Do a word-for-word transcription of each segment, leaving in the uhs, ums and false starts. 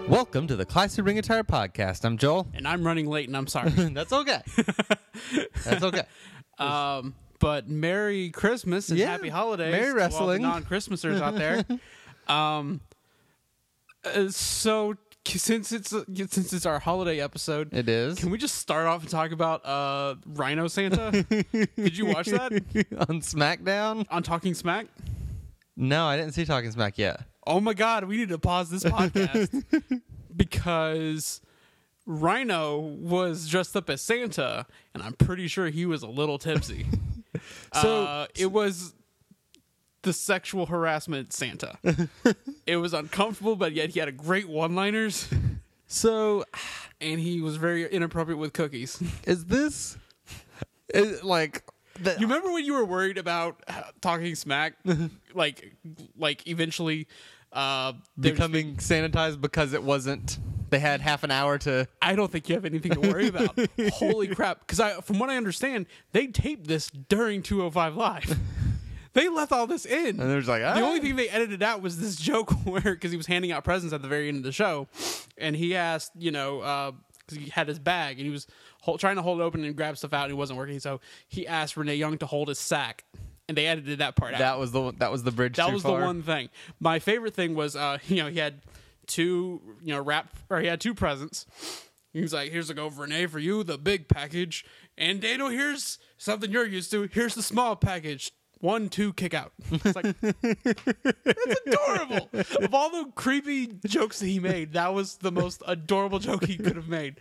Welcome to the Classy Ring Attire Podcast. I'm Joel. And I'm running late, and I'm sorry. That's okay. That's okay. um, but Merry Christmas and Yeah, Happy Holidays Merry to all wrestling. the non-Christmasers out there. um, uh, so since it's uh, since it's our holiday episode, It is. can we just start off and talk about uh, Rhino Santa? Did you watch that On SmackDown? on Talking Smack? No, I didn't see Talking Smack yet. Oh my God, we need to pause this podcast because Rhino was dressed up as Santa, and I'm pretty sure he was a little tipsy. So- uh, it was the sexual harassment Santa. It was uncomfortable, but yet he had a great one-liners, So, and he was very inappropriate with cookies. is this is, like the, You remember when you were worried about uh, Talking Smack, like, like eventually uh, they were just becoming sanitized because it wasn't? They had half an hour to. I don't think you have anything to worry about. Holy crap. Because I, from what I understand, they taped this during two oh five Live. They left all this in. And there's like, The ah. only thing they edited out was this joke where, because he was handing out presents at the very end of the show, and he asked, you know, because he had his bag, and he was hold, trying to hold it open and grab stuff out, and it wasn't working, so he asked Renee Young to hold his sack, and they edited that part out. That was the that was the bridge. That too was far. the one thing. My favorite thing was, uh, you know, he had two, you know, wrap, or he had two presents. He was like, "Here's a go, Renee, for you, the big package, and Dano, here's something you're used to. Here's the small package. One, two, kick out." It's like, it's adorable. Of all the creepy jokes that he made, that was the most adorable joke he could have made.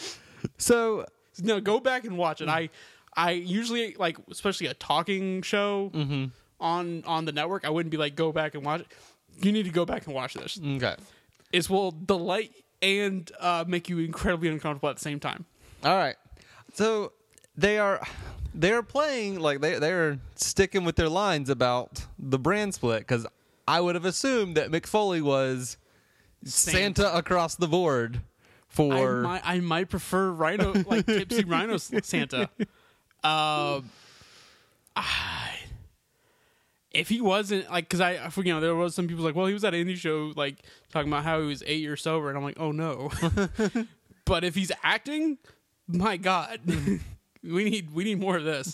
So No, go back and watch it. I, I usually like, especially a talking show on on the network. I wouldn't be like, go back and watch it. You need to go back and watch this. okay. It will delight and uh, make you incredibly uncomfortable at the same time. All right. So they are they're playing like they they're sticking with their lines about the brand split, because I would have assumed that Mick Foley was Santa, Santa. across the board for I might, I might prefer Rhino, like Tipsy Rhino Santa. Uh, I- if he wasn't like, because I, you know, there was some people like, well, he was at an indie show, like talking about how he was eight years sober, and I'm like, oh no. But if he's acting, my God, we need we need more of this.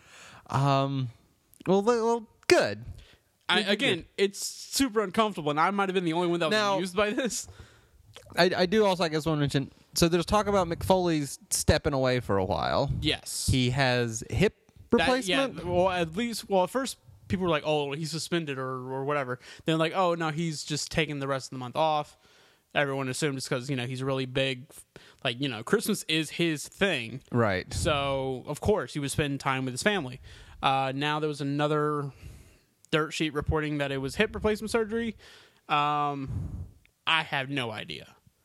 um well, they- well good. I, again, it's super uncomfortable, and I might have been the only one that was Now- amused by this. I, I do also I guess want to mention, so there's talk about Mick Foley's stepping away for a while. Yes, He has hip That- replacement. yeah, well, at least, well, at first people were like, "Oh, he's suspended or or whatever." Then like, "Oh no, he's just taking the rest of the month off." Everyone assumed it's because you know he's really big, like you know Christmas is his thing, Right. so of course he was spending time with his family. Uh, now there was another dirt sheet reporting that it was hip replacement surgery. Um, I have no idea.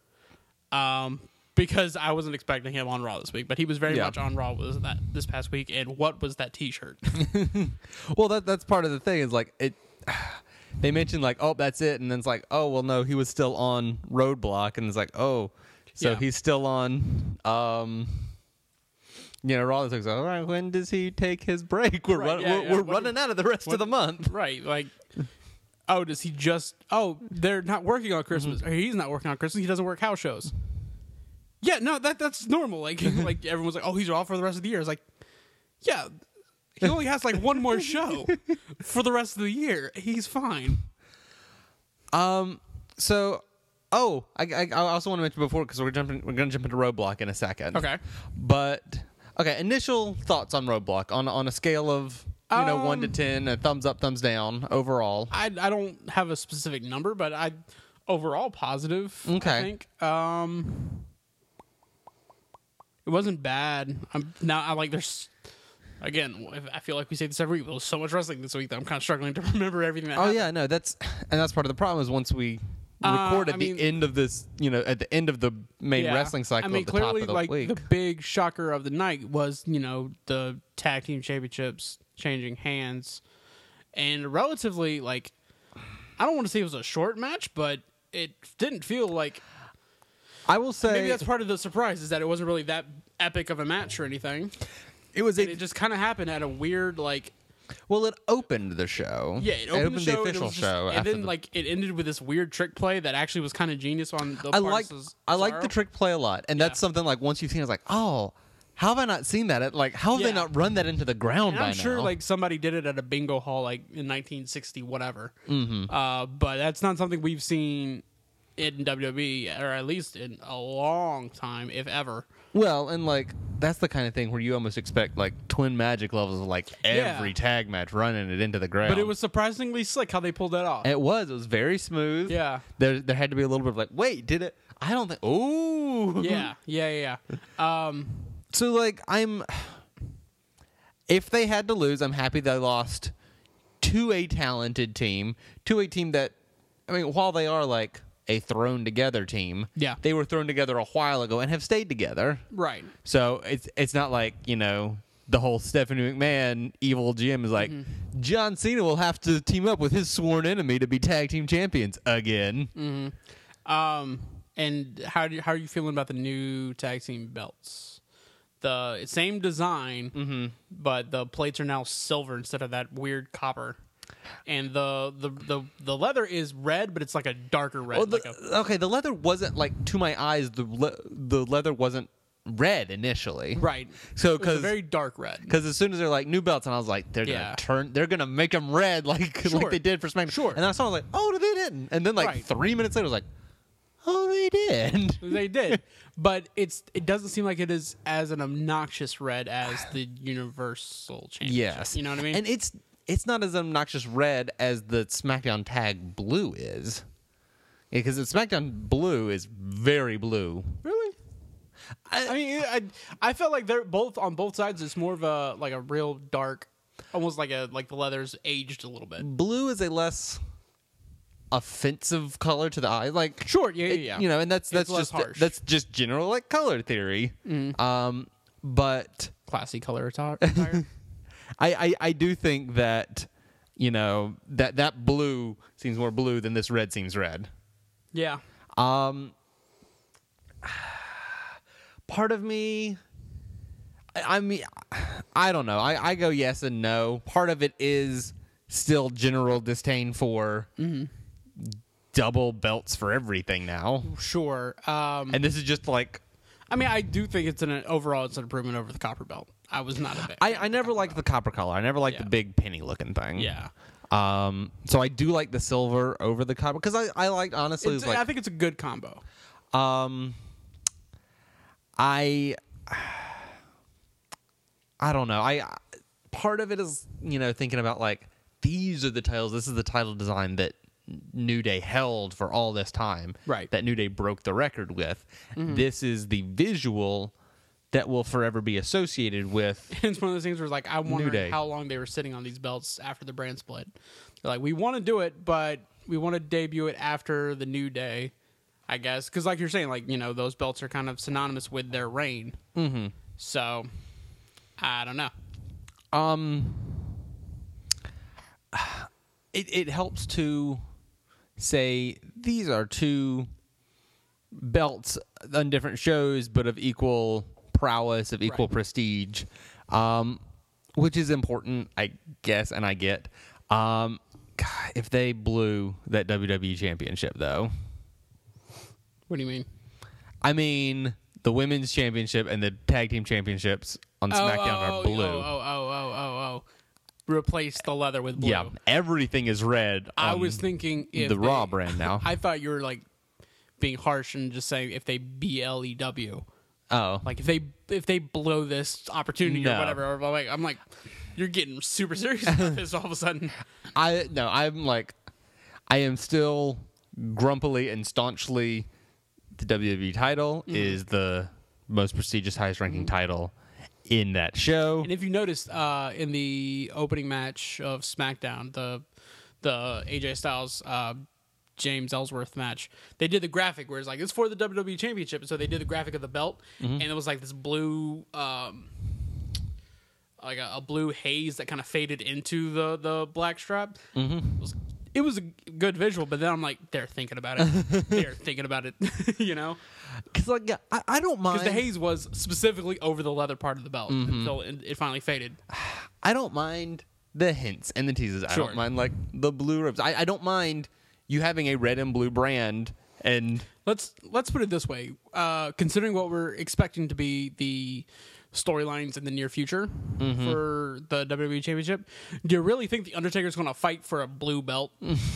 Um, because I wasn't expecting him on Raw this week, but he was very Yeah. much on Raw was that this past week. And what was that T-shirt? Well, that that's part of the thing is like it. They mentioned like, oh, that's it, and then it's like, oh, well, no, he was still on Roadblock, and it's like, oh, so Yeah. he's still on. Um, you know, Raw. It's like, all right, when does he take his break? We're Right, run, yeah, we're, yeah. we're When- running out of the rest of the month. Right, like, oh, does he just? Oh, they're not working on Christmas. Mm-hmm. Or he's not working on Christmas. He doesn't work house shows. Yeah, no, that that's normal. Like, like everyone's like, oh, he's off for the rest of the year. It's like, yeah, he only has like one more show for the rest of the year. He's fine. Um. So, oh, I, I, I also want to mention before, because we're jumping, we're going to jump into Roadblock in a second. Okay. But okay, initial thoughts on Roadblock on on a scale of you know one to Um, ten, a thumbs up, thumbs down overall. I I don't have a specific number, but I overall positive. Okay. I think. Um, it wasn't bad. I'm now. I like. There's again. I feel like we say this every week. There's so much wrestling this week that I'm kind of struggling to remember everything that. Oh happened. yeah, no, that's and that's part of the problem is once we Uh, record at I the mean- end of this, you know, at the end of the main Yeah. wrestling cycle I mean, at the clearly, top of the like week. the big shocker of the night was you know the tag team championships changing hands, and relatively like I don't want to say it was a short match, but it didn't feel like. I will say Maybe that's part of the surprise is that it wasn't really that epic of a match or anything. it was And a, it just kind of happened at a weird like Well, it opened the show. Yeah, it opened, the, show, the and it official was just- show. and after then the, like it ended with this weird trick play that actually was kind of genius on the I part like of I like the Cesaro. trick play a lot, and that's Yeah. something like once you've seen, it, it's like, oh, how have I not seen that? It, like, how have Yeah. they not run that into the ground And by I'm sure now? like somebody did it at a bingo hall like in nineteen sixty whatever. Mm-hmm. Uh, but that's not something we've seen in W W E, or at least in a long time, if ever. Well, and like that's the kind of thing where you almost expect like twin magic levels of like every Yeah. tag match running it into the ground. But it was surprisingly slick how they pulled that off. It was. It was very smooth. Yeah. There, there had to be a little bit of like, wait, did it? I don't think. Ooh. yeah, yeah, yeah. yeah. Um, So like, I'm. If they had to lose, I'm happy they lost to a talented team, to a team that, I mean, while they are like a thrown together team, Yeah. they were thrown together a while ago and have stayed together. right. So it's it's not like, you know, the whole Stephanie McMahon evil Jim is like, Mm-hmm. John Cena will have to team up with his sworn enemy to be tag team champions again. Mm. Um, and how do you, how are you feeling about the new tag team belts? The same design, Mm-hmm. but the plates are now silver instead of that weird copper. And the the, the, the leather is red, but it's like a darker red. Well, the, like a, okay, the leather wasn't like, to my eyes, the le- the leather wasn't red initially. right. So It was a because very dark red. because as soon as they're like new belts, and I was like, they're Yeah. gonna turn, they're gonna make them red like Sure. like they did for SmackDown. Sure. And then I saw, I was like, oh, they didn't. And then like Right. three minutes later, I was like, oh, they did. They did, but it's it doesn't seem like it is as an obnoxious red as the Universal Championship. Yes, you know what I mean. And it's it's not as obnoxious red as the SmackDown tag blue is, because the SmackDown blue is very blue. really, I, I mean, I I felt like they're both on both sides. It's more of a like a real dark, almost like a like the leather's aged a little bit. Blue is a less offensive color to the eye, like Sure, yeah, it- yeah, yeah. you know, and that's It's that's less just harsh. that's just general like color theory. Um, but Classy color attire. attire. I, I I do think that you know that that blue seems more blue than this red seems red. yeah, Um, part of me, I, I mean, I don't know. I, I go yes and no. Part of it is still general disdain for double belts for everything now, sure. Um, and this is just like I mean, I do think it's an overall it's an improvement over the copper belt. I was not a big. I, I never liked the copper color. I never liked Yeah. the big penny looking thing. yeah. Um. So I do like the silver over the copper because I I liked honestly it It's, was like I think it's a good combo. Um, I, I don't know. I part of it is you know thinking about like these are the titles. This is the title design that New Day held for all this time. Right. That New Day broke the record with. Mm-hmm. This is the visual that will forever be associated with. It's one of those things where it's like I Day. wonder how long they were sitting on these belts after the brand split. They're like, we want to do it, but we want to debut it after the New Day, I guess, because like you're saying, like you know, those belts are kind of synonymous with their reign. Mm-hmm. So I don't know. Um, it it helps to say these are two belts on different shows, but of equal prowess, of equal Right. prestige, um, which is important, I guess, and I get. Um, God, if they blew that W W E Championship, though, What do you mean? I mean the Women's Championship and the Tag Team Championships on SmackDown oh, are blue. Oh, oh, oh, oh, oh, oh. Replace the leather with blue. Yeah, everything is red. I on was thinking if the they- Raw brand now. I thought you were like being harsh and just saying if they B L E W. Oh, Like if they if they blow this opportunity No. or whatever, or like I'm like, you're getting super serious about this all of a sudden. I no, I'm like, I am still grumpily and staunchly the W W E title Mm-hmm. is the most prestigious, highest ranking title in that show. And if you noticed, uh, in the opening match of SmackDown, the the A J Styles uh, James Ellsworth match, they did the graphic where it's like it's for the W W E Championship, and so they did the graphic of the belt, and it was like this blue, um, like a, a blue haze that kind of faded into the the black strap. Mm-hmm. It was, it was a good visual, but then I'm like, they're thinking about it. They're thinking about it, you know. Because like, yeah, I, I don't mind. Because the haze was specifically over the leather part of the belt until it, it finally faded. I don't mind the hints and the teases. I Sure. don't mind like the blue ribs. I, I don't mind you having a red and blue brand. And Let's let's put it this way. Uh, considering what we're expecting to be the storylines in the near future Mm-hmm. for the W W E Championship, do you really think the Undertaker's going to fight for a blue belt?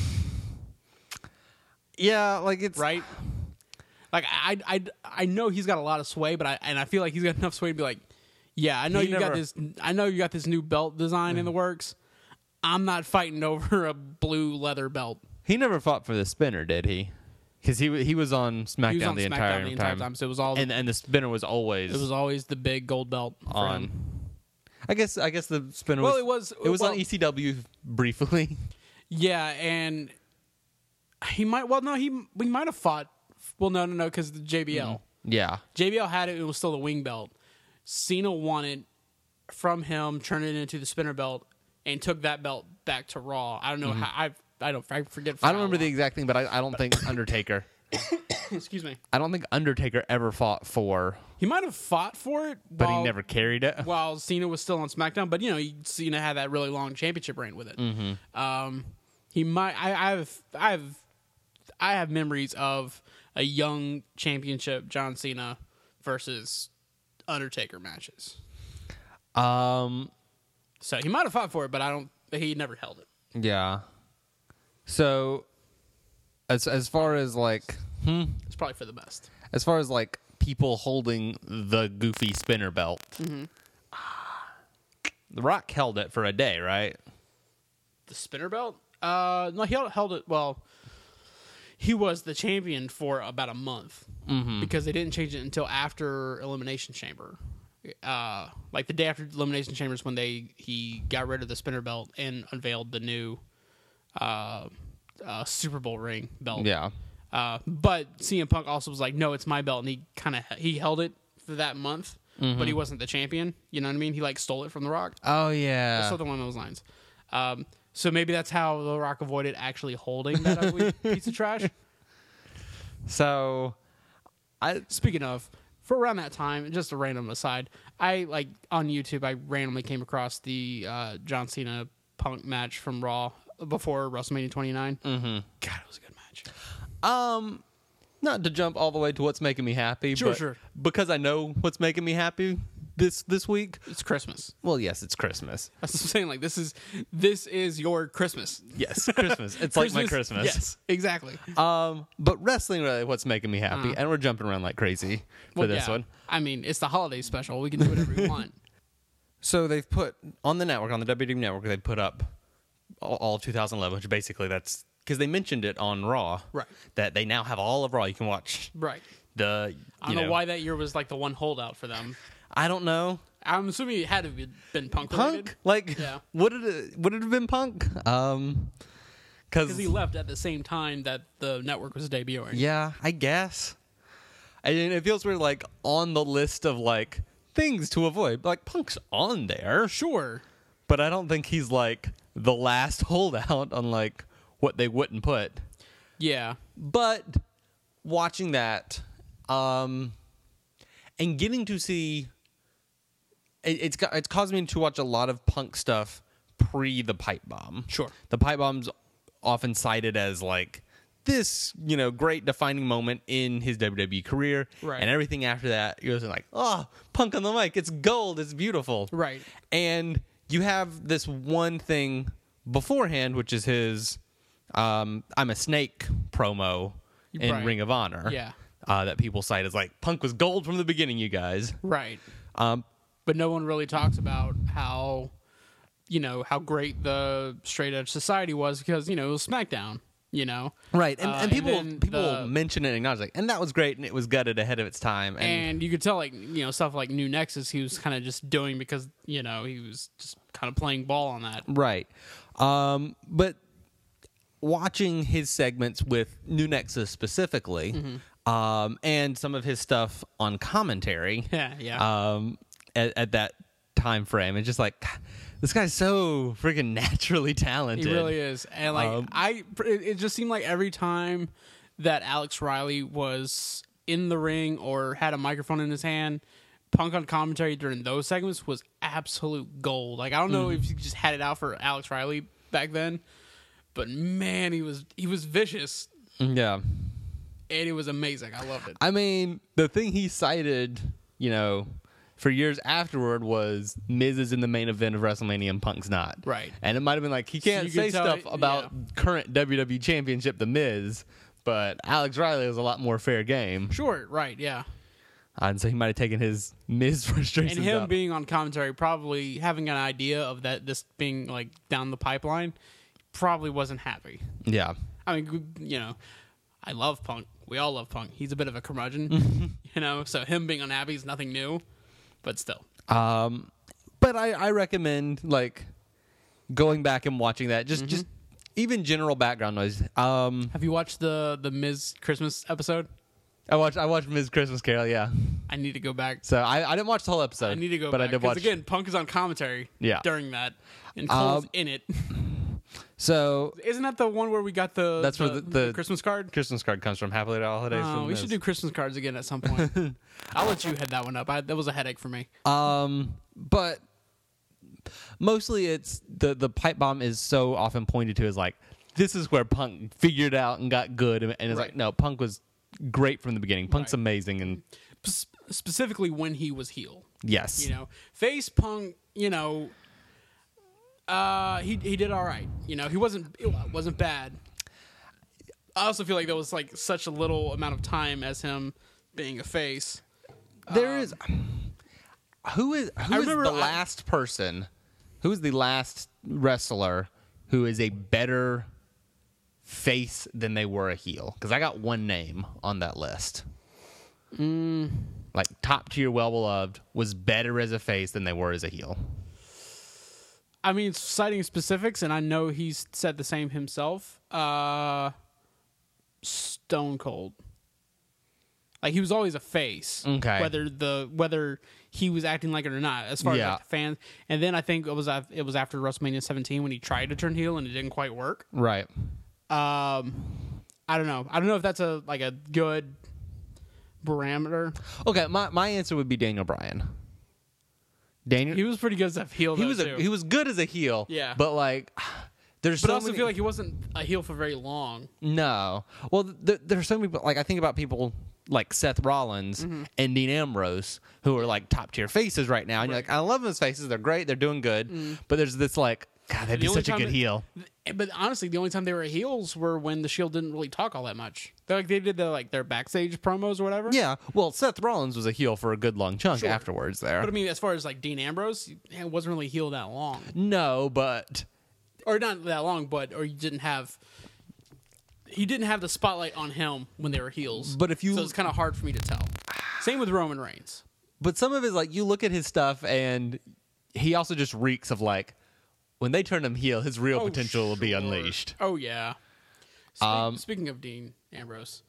yeah, like it's Right? Like I, I, I know he's got a lot of sway, but I and I feel like he's got enough sway to be like, yeah, I know He you never- got this. I know you got this new belt design in the works. I'm not fighting over a blue leather belt. He never fought for the spinner, did he? Because he wa- he was on SmackDown, He was on the, SmackDown entire the entire time. time, so it was all and and the spinner was always it was always the big gold belt for on. him. I guess I guess the spinner Well, was it was it was well, on E C W briefly. Yeah, and he might. Well, no, he we might have fought. Well, no, no, no, because the J B L, Yeah, J B L had it. It was still the wing belt. Cena won it from him, turned it into the spinner belt, and took that belt back to Raw. I don't know how. I I don't. I forget. for I don't how remember the long. exact thing, but I, I don't think Undertaker. Excuse me. I don't think Undertaker ever fought for, He might have fought for it, but while, he never carried it. While Cena was still on SmackDown, but you know, he, Cena had that really long championship reign with it. Mm-hmm. Um, he might. I, I have. I have. I have memories of a young championship John Cena versus Undertaker matches. Um, So he might have fought for it, but I don't. He never held it. yeah. So, as as far as like, hmm, It's probably for the best. as far as like people holding the goofy spinner belt, Mm-hmm. The Rock held it for a day, right? The spinner belt? Uh, no, he held, held it. Well, he was the champion for about a month Mm-hmm. because they didn't change it until after Elimination Chamber. Uh, like the day after Elimination Chamber is when they he got rid of the spinner belt and unveiled the new uh, uh, Super Bowl ring belt. Yeah. Uh, but C M Punk also was like, "No, it's my belt," and he kind of he held it for that month, but he wasn't the champion. You know what I mean? He like stole it from The Rock. Oh yeah. Something along those lines. Um, so maybe that's how The Rock avoided actually holding that ugly piece of trash. So, I Speaking of, for around that time, just a random aside, I like on YouTube, I randomly came across the uh, John Cena Punk match from Raw before WrestleMania twenty-nine. Mm-hmm. God, it was a good match. um, not to jump all the way to what's making me happy, Sure, but sure. because I know what's making me happy this this week. It's Christmas. Well, yes, it's Christmas. That's what I'm saying. Like this is this is your Christmas. Yes, Christmas. It's like my Christmas. Yes, exactly. Um, but wrestling really what's making me happy, and we're jumping around like crazy for Well, this yeah. one. I mean, it's the holiday special. We can do whatever we want. So they've put on the network, on the W W E network, they put up all, all of two thousand eleven, which basically that's because they mentioned it on Raw, Right. That they now have all of Raw. You can watch Right. the. I don't you know, why that year was like the one holdout for them. I don't know. I'm assuming it had to have been Punk. Punk, related. like, Yeah. would it would it have been Punk? Um, Because because he left at the same time that the network was debuting. yeah, I guess. And it feels weird, like on the list of like things to avoid. Like Punk's on there, Sure. but I don't think he's like the last holdout on like what they wouldn't put. Yeah. But watching that, um, and getting to see, it, it's got, it's caused me to watch a lot of Punk stuff pre the pipe bomb. Sure. The pipe bomb's often cited as like this, you know, great defining moment in his W W E career, Right. and everything after that, you're just like, oh, Punk on the mic, it's gold, it's beautiful, Right. And you have this one thing beforehand, which is his um, "I'm a Snake" promo in Right. Ring of Honor, Yeah. uh, that people cite as like Punk was gold from the beginning, you guys. Right. Um, But no one really talks about how, you know, how great the Straight Edge Society was because, you know, it was SmackDown, you know? right, and, Uh, and people then people the- mention it and acknowledge like, and that was great, and it was gutted ahead of its time, and, And you could tell, like, you know, stuff like New Nexus, he was kind of just doing because, you know, he was just kind of playing ball on that. right. Um, but watching his segments with New Nexus specifically, Mm-hmm. um, and some of his stuff on commentary, Yeah, yeah. um, at, at that time frame, it's just like this guy's so freaking naturally talented. He really is. And, like, Um, I, it, it just seemed like every time that Alex Riley was in the ring or had a microphone in his hand, Punk on commentary during those segments was absolute gold. Like, I don't know if you just had it out for Alex Riley back then, but man, he was he was vicious. Yeah. And it was amazing. I loved it. I mean, the thing he cited, you know, for years afterward was Miz is in the main event of WrestleMania and Punk's not. Right. And it might have been like, he can't you say could tell stuff it- about yeah. current W W E Championship, The Miz, but Alex Riley was a lot more fair game. Sure, right, yeah. And so he might have taken his Miz frustrations And him out. being on commentary, probably having an idea of that this being like down the pipeline, probably wasn't happy. Yeah. I mean, you know, I love Punk. We all love Punk. He's a bit of a curmudgeon, you know. So him being unhappy is nothing new, but still. Um, but I, I recommend like going back and watching that. Just just even general background noise. Um, Have you watched the the Miz Christmas episode? I watched I watched Miz Christmas Carol. Yeah. I need to go back. So I, I didn't watch the whole episode. I need to go but back. I did 'cause watch. again, Punk is on commentary Yeah. during that, and Cole's Um, in it. So Isn't that the one where we got the That's the, where the- the- Christmas card? Christmas card comes from Happily Ever Holidays. Oh, from we Miz. should do Christmas cards again at some point. I'll let you head that one up. I, that was a headache for me. Um, but mostly it's the the pipe bomb is so often pointed to as like this is where Punk figured out and got good, and, and it's Right. like no, Punk was great from the beginning. Punk's Right. amazing, and P- specifically when he was heel. yes, You know, face Punk. You know, uh, he he did all right. You know, he wasn't it wasn't bad. I also feel like there was like such a little amount of time as him being a face. there is who is who I is remember the I- last person, who is the last wrestler who is a better face than they were a heel? Because I got one name on that list. Mm. Like top tier, well beloved, was better as a face than they were as a heel. I mean, citing specifics, and I know he's said the same himself. Uh, Stone Cold. Like he was always a face, Okay. Whether the whether he was acting like it or not, as far Yeah. as like the fans. And then I think it was af- it was after WrestleMania seventeen when he tried to turn heel and it didn't quite work. Right. Um, I don't know. I don't know if that's a like a good parameter. Okay, my, my answer would be Daniel Bryan. Daniel He was pretty good as a heel. he though, was a, too. he was good as a heel. Yeah. But like there's but so I also many, feel like he wasn't a heel for very long. no. Well, th- there's so many like I think about people like Seth Rollins Mm-hmm. and Dean Ambrose who are like top tier faces right now, and you're like, I love those faces. They're great. They're doing good. But there's this like, God, that'd The be only such a time good it- heel. But honestly, the only time they were heels were when the Shield didn't really talk all that much. They like they did the like their backstage promos or whatever. Yeah. Well, Seth Rollins was a heel for a good long chunk Sure. afterwards there. But I mean, as far as like Dean Ambrose, he wasn't really heel that long, no, but or not that long, but or you didn't have. He didn't have the spotlight on him when they were heels. But if you- so it's kind of hard for me to tell. Same with Roman Reigns. But some of his, like, you look at his stuff, and he also just reeks of, like, when they turn him heel, his real Oh, potential will be sure. unleashed. Oh yeah. Spe- Um, speaking of Dean Ambrose,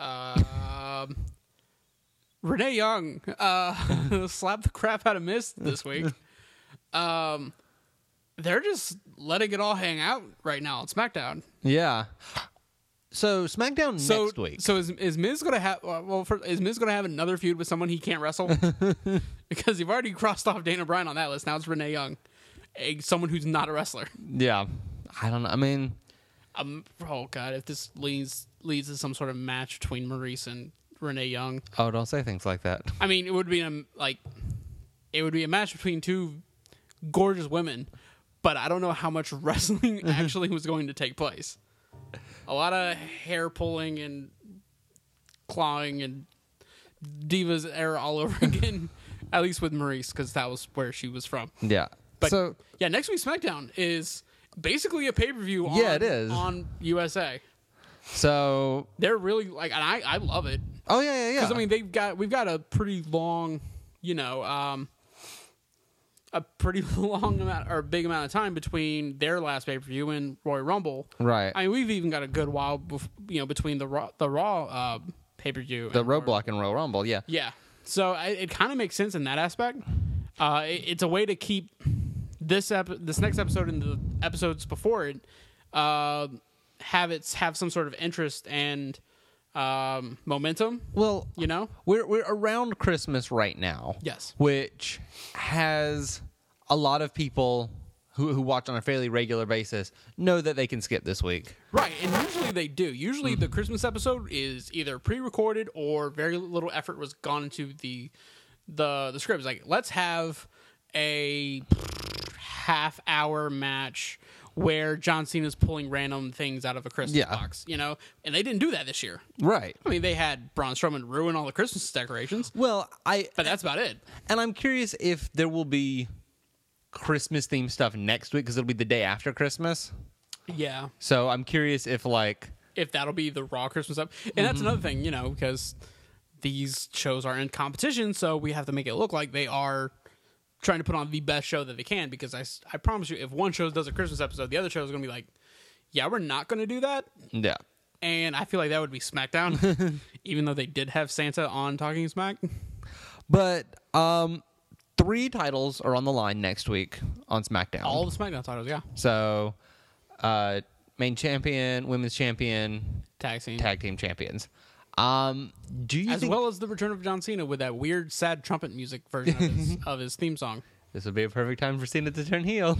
um, Renee Young uh, slapped the crap out of Miz this week. Um, they're just letting it all hang out right now on SmackDown. Yeah. So, SmackDown So, next week. so is is Miz gonna have? Well, for, is Miz gonna have another feud with someone he can't wrestle? Because you've already crossed off Dana Bryan on that list. Now it's Renee Young, a, someone who's not a wrestler. Yeah. I don't know. I mean, Um, oh god, if this leads leads to some sort of match between Maurice and Renee Young, oh, don't say things like that. I mean, it would be a like, it would be a match between two gorgeous women, but I don't know how much wrestling actually was going to take place. A lot of hair pulling and clawing and Divas era all over again. At least with Maurice, because that was where she was from. Yeah. But so, yeah, next week's SmackDown is basically a pay per view. Yeah, it is. on U S A. so, They're really like, and I, I love it oh, yeah, yeah, yeah. because I mean they've got we've got a pretty long, you know, um, a pretty long amount or big amount of time between their last pay per view and Royal Rumble. right. I mean, we've even got a good while, bef- you know, between the Raw, the Raw uh, pay per view, the Roadblock and Royal Rumble, yeah. Yeah, so I, it kind of makes sense in that aspect. Uh, it, it's a way to keep this ep- this next episode and the episodes before it uh, have its have some sort of interest and um, momentum. Well, You know, we're we're around Christmas right now. Yes. Which has a lot of people who who watch on a fairly regular basis know that they can skip this week. right? And usually they do. Usually the Christmas episode is either pre-recorded or very little effort was gone into the the the scripts. Like, let's have a half-hour match where John Cena's pulling random things out of a Christmas Yeah. box, you know? And they didn't do that this year. Right. I mean, they had Braun Strowman ruin all the Christmas decorations, Well, I but that's about it. and I'm curious if there will be Christmas themed stuff next week because it'll be the day after Christmas. Yeah. So I'm curious if like If that'll be the Raw Christmas up. And that's another thing, you know, because these shows are in competition, so we have to make it look like they are trying to put on the best show that they can, because I, s- I promise you, if one show does a Christmas episode, the other show is going to be like, yeah, we're not going to do that. yeah. And I feel like that would be SmackDown, even though they did have Santa on Talking Smack. But um three titles are on the line next week on SmackDown. All the SmackDown titles, yeah. So uh main champion, women's champion, Tag team. tag team champions. Um do you As think well as the return of John Cena with that weird, sad trumpet music version of his, of his theme song. this would be a perfect time for Cena to turn heel?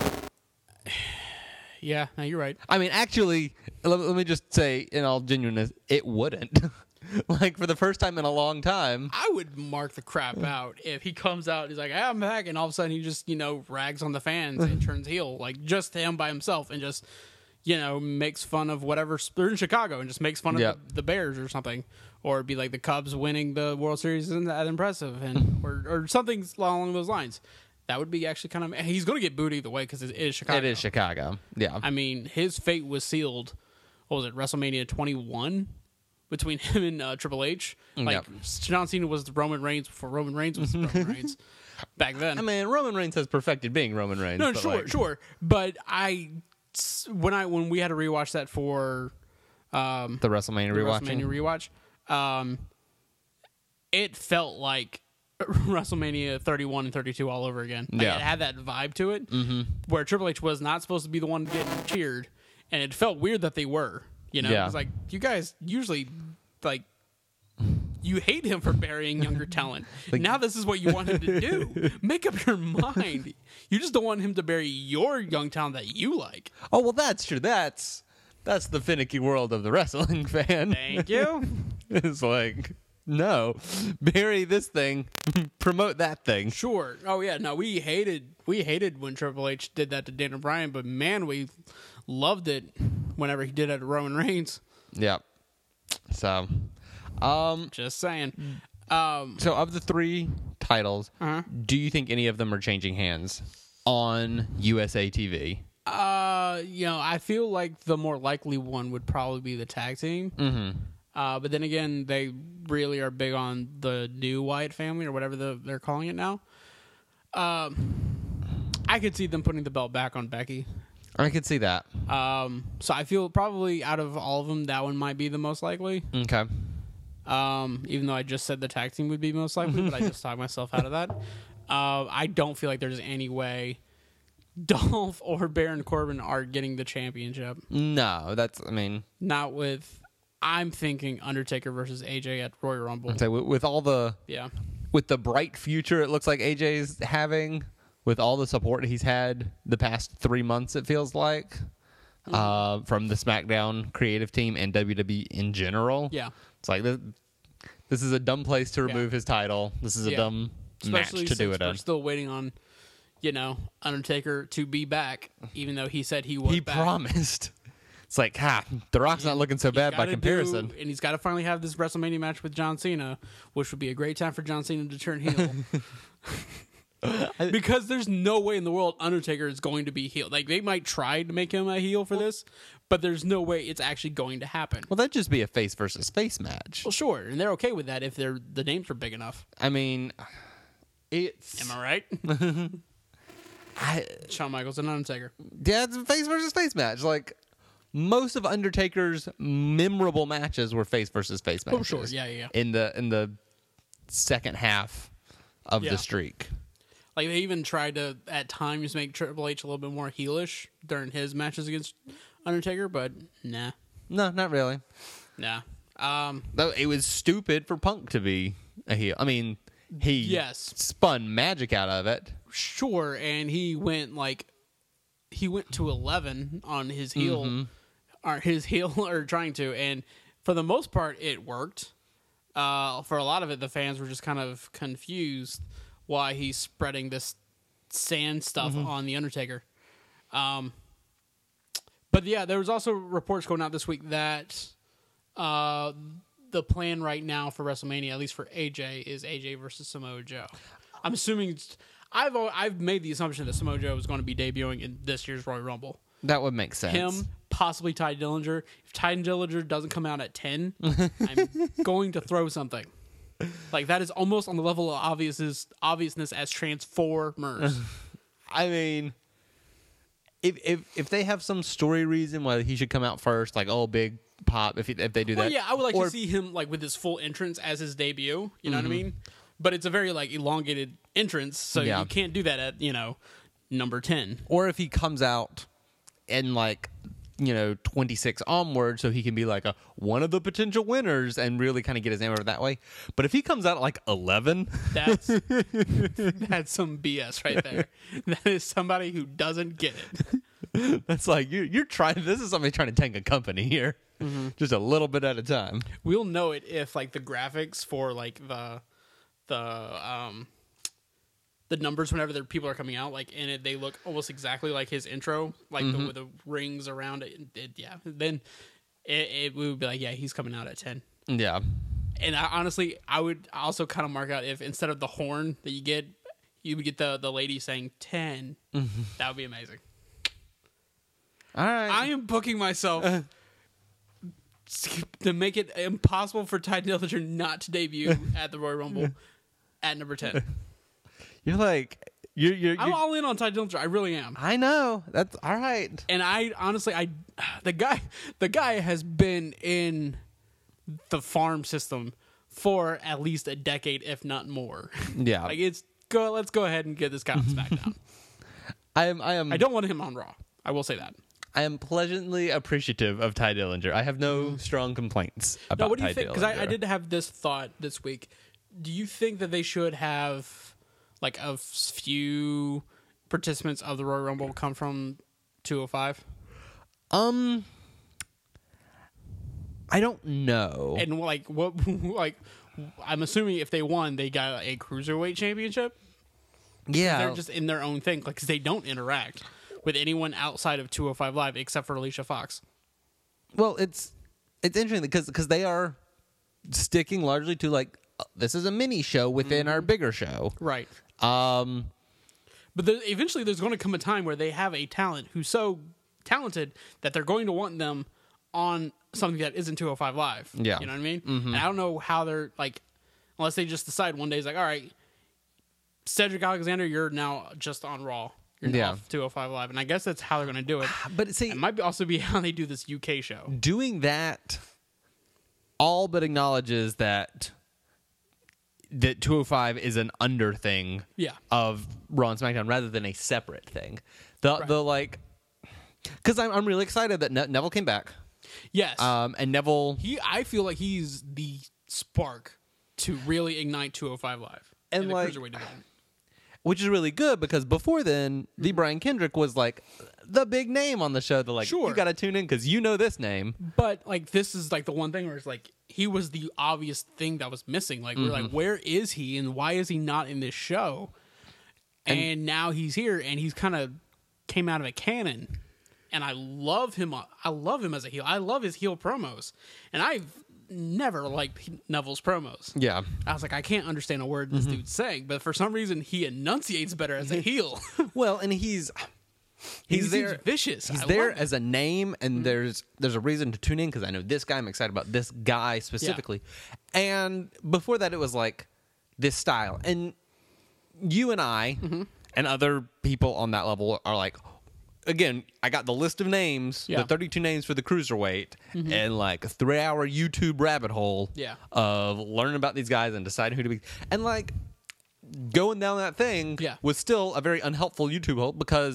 Yeah, no, you're right. I mean, actually, let, let me just say in all genuineness, it wouldn't. Like for the first time in a long time. I would mark the crap out if he comes out and he's like, hey, I'm back, and all of a sudden he just, you know, rags on the fans and turns heel, like just him by himself, and just, you know, makes fun of whatever. They're in Chicago and just makes fun of Yep. the, the Bears or something. Or it'd be like the Cubs winning the World Series isn't that impressive, and or, or something along those lines. That would be actually kind of. He's going to get booed either way because it is Chicago. It is Chicago. Yeah. I mean, his fate was sealed. What was it, WrestleMania twenty-one? Between him and uh, Triple H. Like, Yep. John Cena was the Roman Reigns before Roman Reigns was the Roman Reigns back then. I mean, Roman Reigns has perfected being Roman Reigns. no, but, sure, like, sure. But I, when I when we had to rewatch that for um, The WrestleMania the rewatching. WrestleMania rewatch, um, it felt like WrestleMania thirty-one and thirty-two all over again. Like, Yeah. it had that vibe to it, mm-hmm. where Triple H was not supposed to be the one getting cheered, and it felt weird that they were. You know, Yeah. it's like you guys usually like. You hate him for burying younger talent. Now this is what you want him to do. Make up your mind. You just don't want him to bury your young talent that you like. Oh well, that's true. That's that's the finicky world of the wrestling fan. Thank you. It's like no, bury this thing, promote that thing. Sure. Oh yeah. No, we hated we hated when Triple H did that to Daniel Bryan, but man, we loved it whenever he did it to Roman Reigns. Yep. So, um, Just saying. Um, so of the three titles, Uh-huh. do you think any of them are changing hands on U S A T V? uh, you know, I feel like the more likely one would probably be the tag team. Mm-hmm. Uh, but then again, they really are big on the new Wyatt family or whatever the, they're calling it now. Um, I could see them putting the belt back on Becky. I could see that. Um, so I feel probably out of all of them, that one might be the most likely. Okay. Um, even though I just said the tag team would be most likely, but I just talked myself out of that. Uh, I don't feel like there's any way Dolph or Baron Corbin are getting the championship. No, that's. I mean, Not with. I'm thinking Undertaker versus A J at Royal Rumble. so with, with all the Yeah. with the bright future it looks like A J's having, with all the support he's had the past three months, it feels like, uh, from the SmackDown creative team and W W E in general. Yeah. It's like this, this is a dumb place to remove Yeah. his title. This is a Yeah. dumb Especially match to do since it we're in. still waiting on, you know, Undertaker to be back, even though he said he was He back. promised. It's like, ha, The Rock's not looking so He's bad by gotta comparison. do- and he's got to finally have this WrestleMania match with John Cena, which would be a great time for John Cena to turn heel. Because there's no way in the world Undertaker is going to be heel. Like, they might try to make him a heel for this, but there's no way it's actually going to happen. Well, that'd just be a face versus face match. Well, sure, and they're okay with that if they're the names are big enough. I mean, it's. Am I right? I, Shawn Michaels and Undertaker. yeah, it's a face versus face match. Like, most of Undertaker's memorable matches were face versus face matches. Oh, sure, yeah, yeah, yeah. In the in the second half of Yeah. the streak. Like, they even tried to, at times, make Triple H a little bit more heelish during his matches against Undertaker, but nah. No, not really. Nah. Um, Though it was stupid for Punk to be a heel. I mean, he Yes. spun magic out of it. sure, and he went like he went to eleven on his heel, Mm-hmm. or his heel, or trying to, and for the most part, it worked. Uh, for a lot of it, the fans were just kind of confused why he's spreading this sand stuff Mm-hmm. on the Undertaker. Um, but yeah, there was also reports going out this week that uh, the plan right now for WrestleMania, at least for A J, is A J versus Samoa Joe. I'm assuming it's, I've al- I've made the assumption that Samoa Joe is going to be debuting in this year's Royal Rumble. That would make sense. Him, possibly Ty Dillinger. If Ty Dillinger doesn't come out at ten, I'm going to throw something. Like, that is almost on the level of obviousness, obviousness as Transformers. I mean, if if if they have some story reason why he should come out first, like oh big pop, if he, if they do Well, that, yeah, I would like or, to see him like with his full entrance as his debut. You know Mm-hmm. what I mean? But it's a very like elongated entrance, so Yeah. you can't do that at you know number ten. or if he comes out in like you know twenty-six onward, so he can be like a one of the potential winners and really kind of get his name over that way. But if he comes out at like eleven, That's that's some B S right there. That is somebody who doesn't get it. that's like you you're trying. This is somebody trying to tank a company here, Mm-hmm. just a little bit at a time. We'll know it if like the graphics for like the the um the numbers whenever the people are coming out, like in it, they look almost exactly like his intro, like Mm-hmm. the, with the rings around it. it yeah, then it, it we would be like, yeah, he's coming out at ten. Yeah, And I, honestly, I would also kind of mark out if instead of the horn that you get, you would get the the lady saying ten. Mm-hmm. That would be amazing. all right. I am booking myself to make it impossible for Ty Dillinger not to debut at the Royal Rumble at number ten. you're like you're you're. I'm you're all in on Ty Dillinger. I really am. I know that's all right. And I honestly, I the guy, the guy has been in the farm system for at least a decade, if not more. Yeah, Like it's go. Let's go ahead and get this guy on SmackDown. I am. I am. I don't want him on Raw. I will say that. I am pleasantly appreciative of Ty Dillinger. I have no strong complaints about Now, what do you Ty think? Because I, I Dillinger. did have this thought this week. Do you think that they should have like a few participants of the Royal Rumble come from two oh five? Um, I don't know. And like what? Like, I'm assuming if they won, they got a cruiserweight championship. yeah, They're just in their own thing, like 'cause they don't interact with anyone outside of two oh five Live except for Alicia Fox. well, it's it's interesting because because they are sticking largely to like uh, this is a mini show within our bigger show. Right. Um, But there, eventually, there's going to come a time where they have a talent who's so talented that they're going to want them on something that isn't two oh five Live. Yeah. You know what I mean? And I don't know how they're, like, unless they just decide one day, it's like, all right, Cedric Alexander, you're now just on Raw. You're Yeah. off two oh five Live. And I guess that's how they're going to do it. but see, It might be also be how they do this U K show. doing that all but acknowledges that that two oh five is an under thing Yeah. of Raw and SmackDown rather than a separate thing. The Right. the like because I'm I'm really excited that ne- Neville came back. Yes. Um, and Neville he, I feel like he's the spark to really ignite two oh five Live. And, in the like, Cruiserweight division. which is really good because before then, the Brian Kendrick was like the big name on the show. They're like, Sure. you got to tune in because you know this name. But like this is like the one thing where it's like he was the obvious thing that was missing. Like we're like, where is he and why is he not in this show? And, now he's here and he's kind of came out of a cannon. And I love him. I love him as a heel. I love his heel promos. And I've never liked Neville's promos. Yeah. I was like, I can't understand a word this dude's saying, but for some reason he enunciates better as a heel. Well, and he's He he's seems there vicious. He's I there love it. as a name, and there's there's a reason to tune in because I know this guy. I'm excited about this guy specifically. And before that, it was like this style. And you and I and other people on that level are like, again, I got the list of names, Yeah. the thirty-two names for the cruiserweight, and like a three-hour YouTube rabbit hole Yeah. of learning about these guys and deciding who to be. And like going down that thing Yeah. was still a very unhelpful YouTube hole because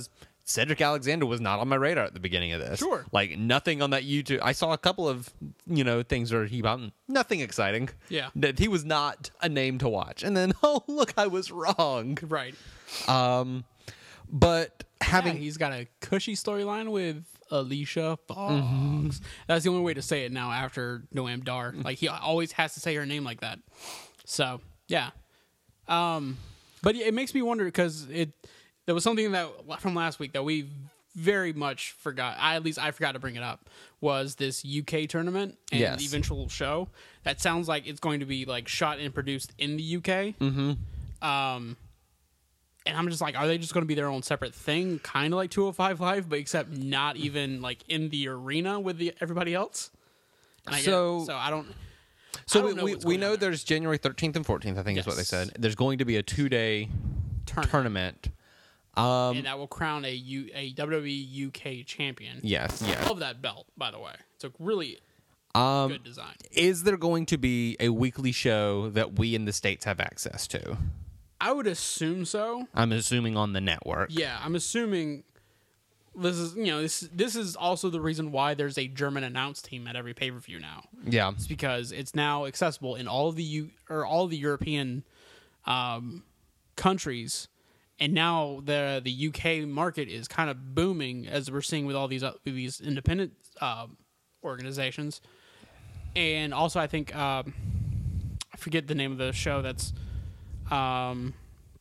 Cedric Alexander was not on my radar at the beginning of this. Sure. Like, nothing on that YouTube. I saw a couple of, you know, things where he bought nothing exciting. Yeah. That he was not a name to watch. And then, oh, look, I was wrong. Right. Um, but having. Yeah, he's got a cushy storyline with Alicia Fox. Mm-hmm. That's the only way to say it now after Noam Dar. Like, he always has to say her name like that. So, yeah. Um, but it makes me wonder because it there was something that from last week that we very much forgot. I at least I forgot to bring it up. Was this U K tournament and Yes. the eventual show that sounds like it's going to be like shot and produced in the U K. Mm-hmm. Um, and I'm just like, are they just going to be their own separate thing, kind of like two oh five Live, but except not even like in the arena with the everybody else? And I So- get, so I don't. So I we, don't know we, what's we going know on there. there's January thirteenth and fourteenth, I think is what they Yes. said. There's going to be a two-day Tournament. tournament. Um, and that will crown a, U, a W W E U K champion. yes, yes. Love that belt, by the way. It's a really Um, good design. is there going to be a weekly show that we in the States have access to? I would assume so. I'm assuming on the network. Yeah, I'm assuming this is you know this this is also the reason why there's a German announce team at every pay per view now. Yeah. It's because it's now accessible in all of the U, or all of the European um, countries, and now the the U K market is kind of booming as we're seeing with all these uh, with these independent um, organizations. And also, I think um, I forget the name of the show that's um,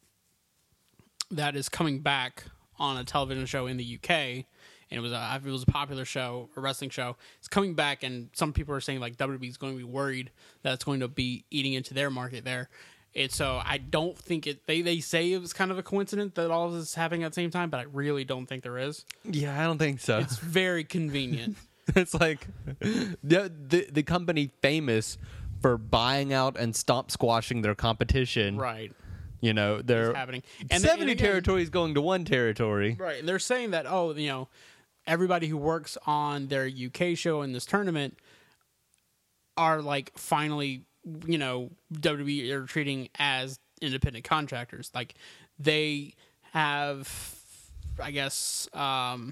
that is coming back on a television show in the U K, and it was a it was a popular show, a wrestling show. It's coming back, and some people are saying like W W E is going to be worried that it's going to be eating into their market there. And so I don't think it. They they say it was kind of a coincidence that all of this is happening at the same time, but I really don't think there is. Yeah, I don't think so. It's very convenient. It's like the, the the company famous for buying out and stomp squashing their competition. Right. You know, they're It's happening. And seventy and again- territories going to one territory. Right, and they're saying that oh, you know, everybody who works on their U K show in this tournament are like finally, you know, W W E are treating as independent contractors. Like they have, I guess, um,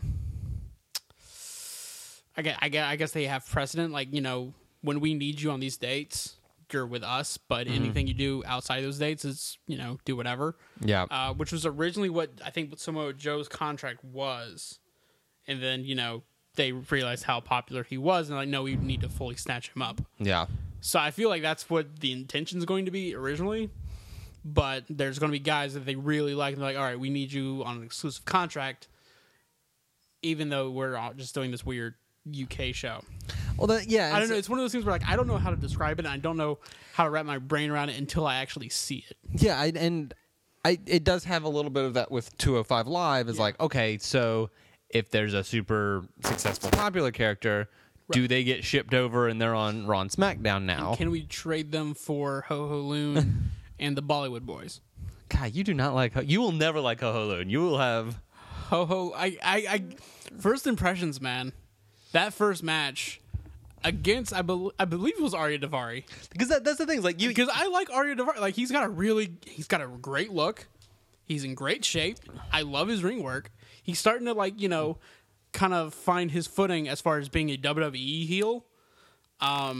I guess, I guess, I guess they have precedent. Like you know, when we need you on these dates, you're with us. But Mm-hmm. anything you do outside those dates is, you know, do whatever. Yeah. Uh, which was originally what I think what Samoa Joe's contract was, and then you know they realized how popular he was, and like, no, we need to fully snatch him up. Yeah. So I feel like that's what the intention is going to be originally, but there's going to be guys that they really like, and they're like, all right, we need you on an exclusive contract, even though we're all just doing this weird U K show. Well, that, yeah. I don't know. It's one of those things where like I don't know how to describe it, and I don't know how to wrap my brain around it until I actually see it. Yeah, I, and I it does have a little bit of that with two oh five Live. Is Yeah. like, okay, so if there's a super successful popular character, do they get shipped over and they're on Raw and SmackDown now? Can we trade them for Ho Ho Loon and the Bollywood Boys? God, you do not like. Ho- you will never like Ho Ho Loon. You will have. Ho Ho, I, I, I, first impressions, man. That first match against, I, bel I believe it was Arya Davari. Because that, that's the thing. Is like you. Because I like Arya Davari. Like he's got a really, he's got a great look. He's in great shape. I love his ring work. He's starting to like, you know, kind of find his footing as far as being a W W E heel. Um,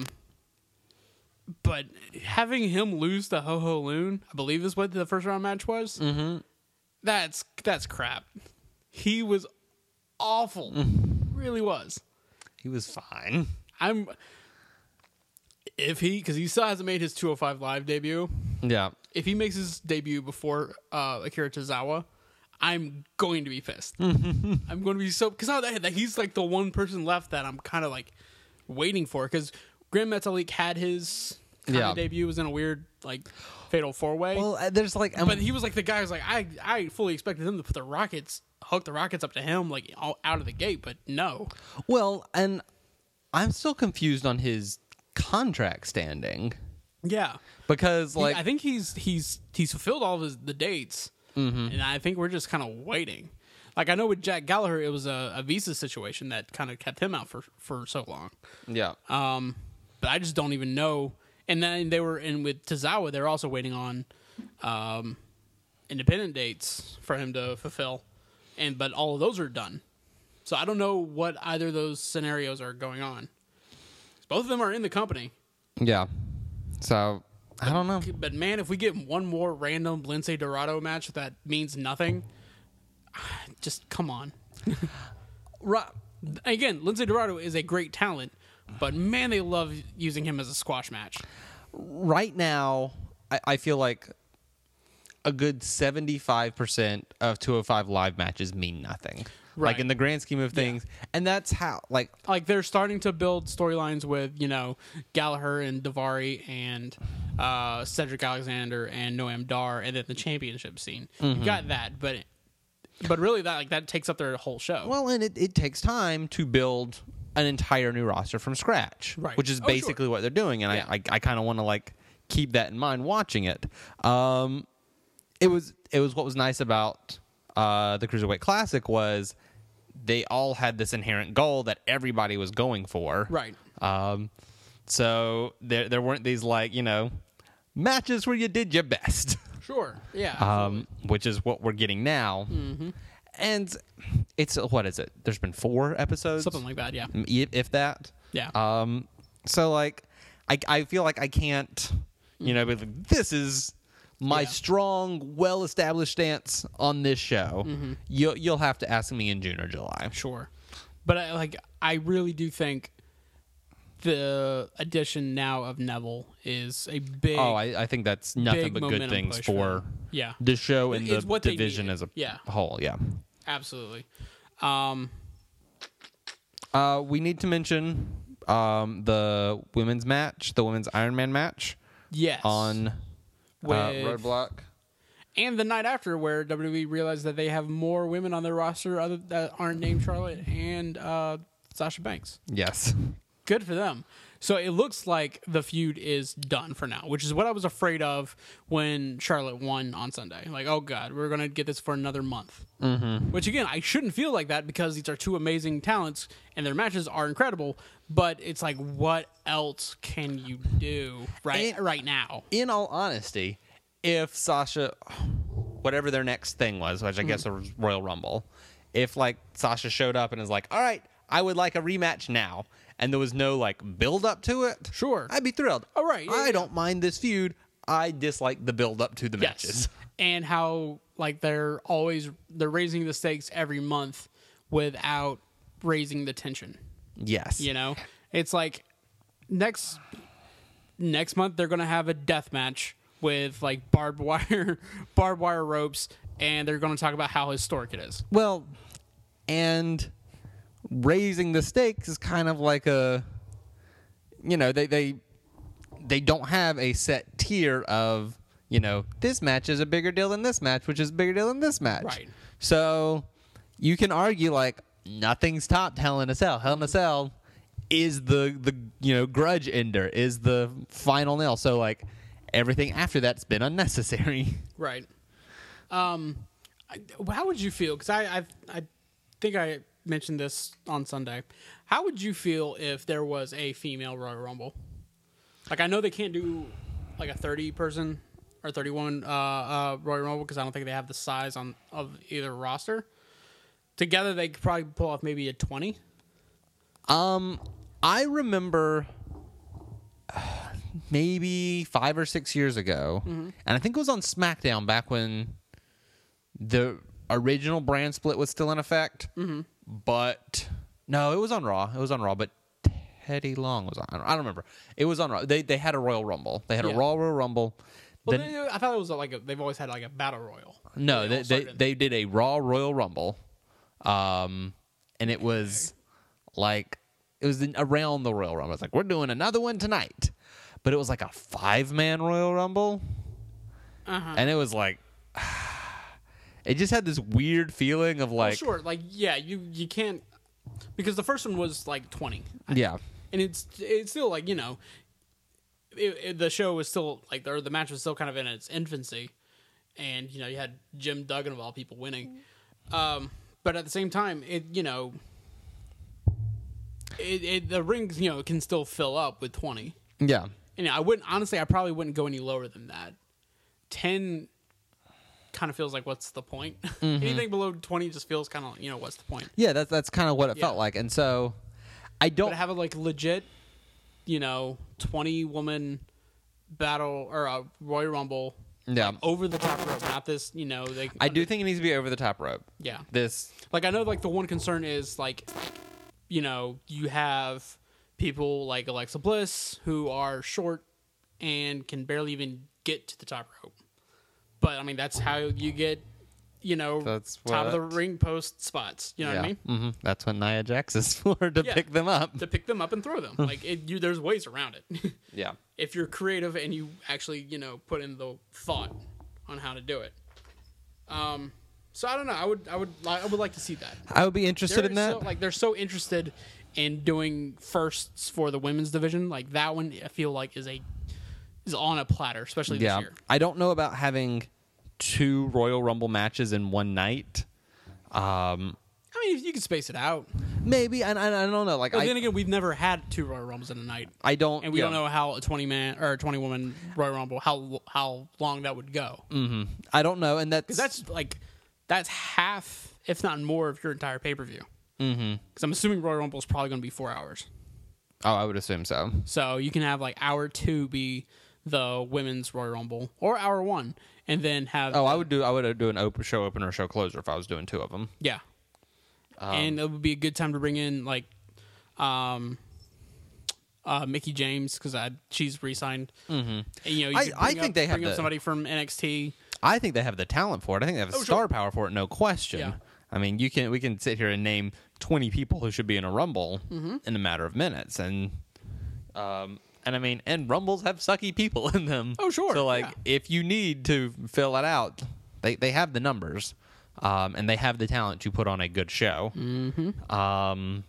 but having him lose to Ho Ho Loon, I believe is what the first round match was. Mm-hmm. That's that's crap. He was awful. Really was. He was fine. I'm if he because he still hasn't made his two oh five Live debut. Yeah. If he makes his debut before uh, Akira Tozawa, I'm going to be pissed. I'm going to be so because now that, that he's like the one person left that I'm kind of like waiting for because Grand Metalik had his kind of Yeah. debut was in a weird like fatal four way. Well, uh, there's like. Um, But he was like the guy who's like I I fully expected him to put the Rockets hook the Rockets up to him like all, out of the gate, but no. well, and I'm still confused on his contract standing Yeah, because He- like I think he's he's he's fulfilled all of his the dates, and I think we're just kind of waiting. Like I know with Jack Gallagher, it was a, a visa situation that kind of kept him out for for so long. yeah. Um, but I just don't even know. And then they were in with Tozawa, they're also waiting on um, independent dates for him to fulfill. and but all of those are done. So I don't know what either of those scenarios are going on. Both of them are in the company. Yeah. So I don't know. But man, if we get one more random Lince Dorado match that means nothing, just come on. Right. Again, Lince Dorado is a great talent, but man, they love using him as a squash match. Right now, I, I feel like a good seventy-five percent of two oh five Live matches mean nothing. Right. Like in the grand scheme of things. Yeah. And that's how, like... Like they're starting to build storylines with, you know, Gallagher and Daivari and uh, Cedric Alexander and Noam Dar and then the championship scene. Mm-hmm. You got that, but but really that like that takes up their whole show. Well, and it, it takes time to build an entire new roster from scratch. Right. Which is oh, basically sure. what they're doing. And yeah. I, I, I kind of want to, like, keep that in mind watching it. Um, it was it was what was nice about uh, the Cruiserweight Classic was... they all had this inherent goal that everybody was going for. Right. Um, so there there weren't these, like, you know, matches where you did your best. Sure. Yeah. Um, which is what we're getting now. Mm-hmm. And it's, what is it? There's been four episodes? Something like that, yeah. If that. Yeah. Um, so, like, I, I feel like I can't, you know, be like, this is... my yeah. strong, well-established stance on this show. Mm-hmm. You'll you'll have to ask me in June or July. Sure, but I, like I really do think the addition now of Neville is a big. Oh, I, I think that's nothing but good things for, for yeah. the show and it's the division as a yeah. whole. Yeah, absolutely. Um, uh, we need to mention um, the women's match, the women's Iron Man match. Yes, on. With, uh, Roadblock. And the night after, where W W E realized that they have more women on their roster other that aren't named Charlotte and uh, Sasha Banks. Yes. Good for them. So it looks like the feud is done for now, which is what I was afraid of when Charlotte won on Sunday. Like, oh, God, we're going to get this for another month. Mm-hmm. Which, again, I shouldn't feel like that because these are two amazing talents and their matches are incredible. But it's like, what else can you do right, and, right now? In all honesty, if Sasha, whatever their next thing was, which I mm-hmm. guess was Royal Rumble, if, like, Sasha showed up and is like, all right, I would like a rematch now, and there was no, like, build-up to it, sure, I'd be thrilled. All right. Yeah, I yeah. don't mind this feud. I dislike the build-up to the yes. matches. And how, like, they're always, they're raising the stakes every month without raising the tension. Yes. You know? It's like, next next month, they're going to have a death match with, like, barbed wire, barbed wire ropes, and they're going to talk about how historic it is. Well, and... raising the stakes is kind of like a, you know, they they they don't have a set tier of, you know, this match is a bigger deal than this match, which is a bigger deal than this match. Right. So you can argue like nothing's topped Hell in a Cell. Hell in a Cell is the the you know grudge ender, is the final nail. So like everything after that's been unnecessary. Right. Um, I, how would you feel? Because I, I I think I. mentioned this on Sunday. How would you feel if there was a female Royal Rumble? Like, I know they can't do like a thirty person or thirty-one uh, uh, Royal Rumble because I don't think they have the size on of either roster. Together, they could probably pull off maybe a twenty. Um, I remember maybe five or six years ago, mm-hmm. and I think it was on SmackDown back when the original brand split was still in effect. Mm-hmm. But no, it was on Raw. It was on Raw, but Teddy Long was on. I don't remember. It was on Raw. They they had a Royal Rumble. They had yeah. a Raw Royal Rumble. Well, then, they, I thought it was like a, they've always had like a Battle Royal. No, they they, they, they did a Raw Royal Rumble, um, and it was okay. like it was around the Royal Rumble. It's like we're doing another one tonight, but it was like a five man Royal Rumble, uh-huh. and it was like. It just had this weird feeling of like... Well, sure, like, yeah, you, you can't... Because the first one was like twenty. Yeah. And it's it's still like, you know... It, it, the show was still, like, or the match was still kind of in its infancy. And, you know, you had Jim Duggan of all people winning. Um, but at the same time, it, you know... It, it the rings, you know, can still fill up with twenty. Yeah. And I wouldn't... Honestly, I probably wouldn't go any lower than that. ten... kind of feels like, what's the point? Mm-hmm. Anything below twenty just feels kind of, you know, what's the point? Yeah, that's that's kind of what it Yeah. felt like, and so I don't But have a like legit, you know, twenty woman battle or a Royal Rumble. yeah. Over the top rope, not this, you know. They, I do think it needs to be over the top rope. Yeah. This Like, I know, like, the one concern is, like, you know, you have people like Alexa Bliss who are short and can barely even get to the top rope. But, I mean, that's how you get, you know, That's top of the what- ring post spots. You know yeah. what I mean? hmm That's what Nia Jax is for, to Yeah. pick them up. To pick them up and throw them. Like, it, you, there's ways around it. Yeah. If you're creative and you actually, you know, put in the thought on how to do it. Um, so I don't know. I would, I would, I would like to see that. I would be interested They're in that. So, like, they're so interested in doing firsts for the women's division. Like, that one, I feel like is a is on a platter, especially yeah. this year. I don't know about having two Royal Rumble matches in one night. Um, I mean, you can space it out. maybe, and I, I, don't know. Like, But I, then again, we've never had two Royal Rumbles in a night, I don't, and we yeah. don't know how a twenty man or a twenty woman Royal Rumble how how long that would go. Mm. I don't know, and that's Because that's like that's half, if not more, of your entire pay per view. Because mm-hmm. I'm assuming Royal Rumble is probably going to be four hours. Oh, I would assume so. So you can have like hour two be the women's Royal Rumble or hour one, and then have Oh, I would do. I would do an open show opener, show closer if I was doing two of them. yeah, Um, and it would be a good time to bring in like um, uh, Mickey James because she's re-signed. Mm-hmm. And, you know, you I- could I bring think up, they have bring up the- somebody from N X T. I think they have the talent for it. I think they have Oh, star sure. power for it, no question. Yeah. I mean, you can we can sit here and name twenty people who should be in a rumble Mm-hmm. in a matter of minutes, and um, and I mean, and rumbles have sucky people in them. Oh, sure, So like, yeah. if you need to fill that out, they they have the numbers, um, and they have the talent to put on a good show. Mm-hmm. Um,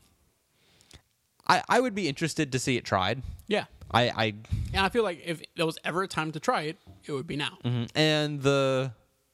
I I would be interested to see it tried. Yeah, I I and I feel like if there was ever a time to try it, it would be now. and the.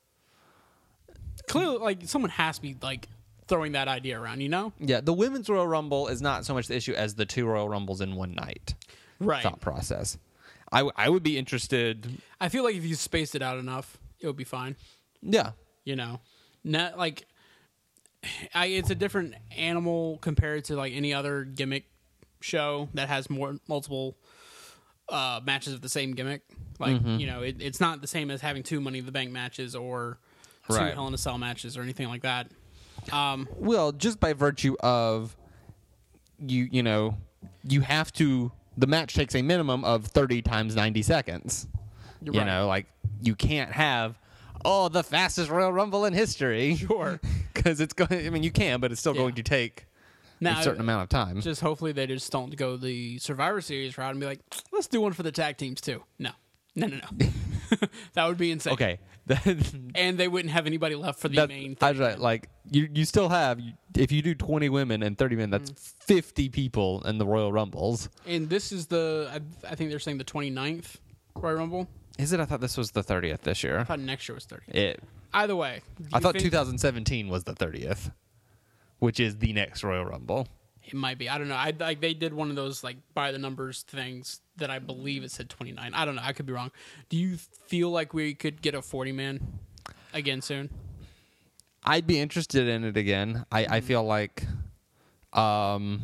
Clearly, like someone has to be like throwing that idea around, you know? Yeah, the women's Royal Rumble is not so much the issue as the two Royal Rumbles in one night Right. thought process. I, w- I would be interested. I feel like if you spaced it out enough, it would be fine. Yeah, You know, not like I. It's a different animal compared to like any other gimmick show that has more multiple uh, matches of the same gimmick. Like Mm-hmm. you know, it, it's not the same as having two Money in the Bank matches or two Right. Hell in a Cell matches or anything like that. Um, well, just by virtue of you, you know, you have to. The match takes a minimum of thirty times ninety seconds. You're you right. know, like you can't have. Oh, the fastest Royal Rumble in history. Sure. Because it's going. I mean, you can, but it's still Yeah. going to take now, a certain amount of time. just hopefully they just don't go the Survivor Series route and be like, let's do one for the tag teams too. No, no, no, no. That would be insane. Okay. And they wouldn't have anybody left for the That- main I thing. was right. Like you, you still have. If you do twenty women and thirty men, that's fifty people in the Royal Rumbles. And this is the, I, I think they're saying the twenty-ninth Royal Rumble. Is it? I thought this was the thirtieth this year. I thought next year was thirty. It. Either way. do I you thought think- twenty seventeen was the thirtieth, which is the next Royal Rumble. It might be. I don't know. I like they did one of those like by the numbers things that I believe it said twenty-nine. I don't know. I could be wrong. Do you feel like we could get a forty man again soon? I'd be interested in it again. I, I feel like, um,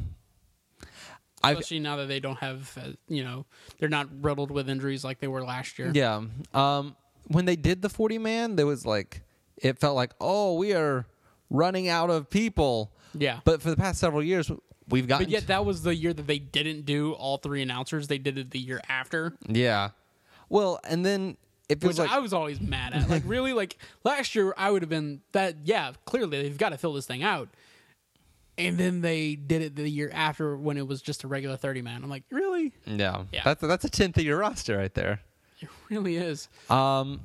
I Especially now that they don't have, uh, you know, they're not riddled with injuries like they were last year. yeah. Um, when they did the forty man, there was like it felt like, oh, we are running out of people. Yeah. But for the past several years, we've gotten. But yet that was the year that they didn't do all three announcers. They did it the year after, yeah. Well, and then it which feels like I was always mad at. Like, really? Like, last year I would have been that, yeah, clearly they've got to fill this thing out. And then they did it the year after when it was just a regular thirty man. I'm like, really? yeah, Yeah. That's that's a tenth of your roster right there. It really is. Um,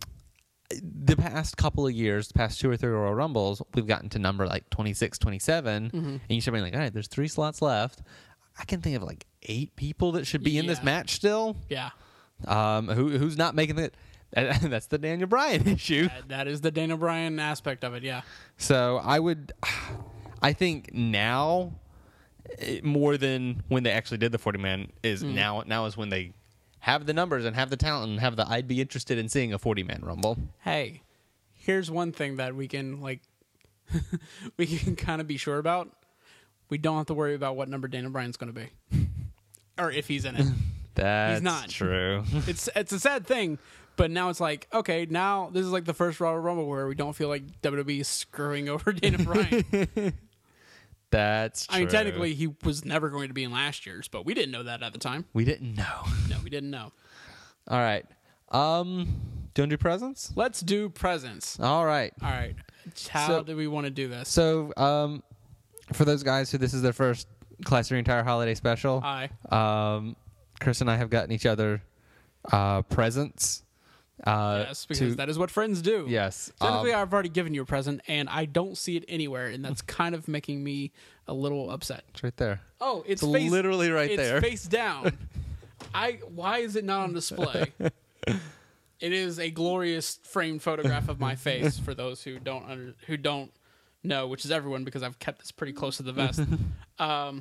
the past couple of years, the past two or three Royal Rumbles, we've gotten to number like twenty-six, twenty-seven, Mm-hmm. and you should be like, all right, there's three slots left. I can think of like eight people that should be in this Yeah. match still. Yeah. Um, who who's not making it? That's the Daniel Bryan issue. That, that is the Dana Bryan aspect of it, yeah. So I would, I think now eh, more than when they actually did the forty man is Mm. now. Now is when they have the numbers and have the talent and have the. I'd be interested in seeing a forty man Rumble. Hey, here's one thing that we can like we can kind of be sure about. We don't have to worry about what number Daniel Bryan's going to be, or if he's in it. That's He's not. true. It's it's a sad thing, but now it's like, okay, now this is like the first Royal Rumble where we don't feel like W W E is screwing over Daniel Bryan. That's true. I mean, technically, he was never going to be in last year's, but we didn't know that at the time. We didn't know. No, we didn't know. All right. Um, do you want to do presents? Let's do presents. All right. All right. How So- do we want to do this? So, um, for those guys who this is their first Class Your Entire Holiday Special, Aye. um, Chris and I have gotten each other uh, presents. Uh, Yes, because to- that is what friends do. yes. Technically, um, I've already given you a present, and I don't see it anywhere, and that's kind of making me a little upset. it's right there. Oh, it's, It's face, literally right it's there. face down. I why is it not on display? It is a glorious framed photograph of my face for those who don't under, who don't know, which is everyone because I've kept this pretty close to the vest. um,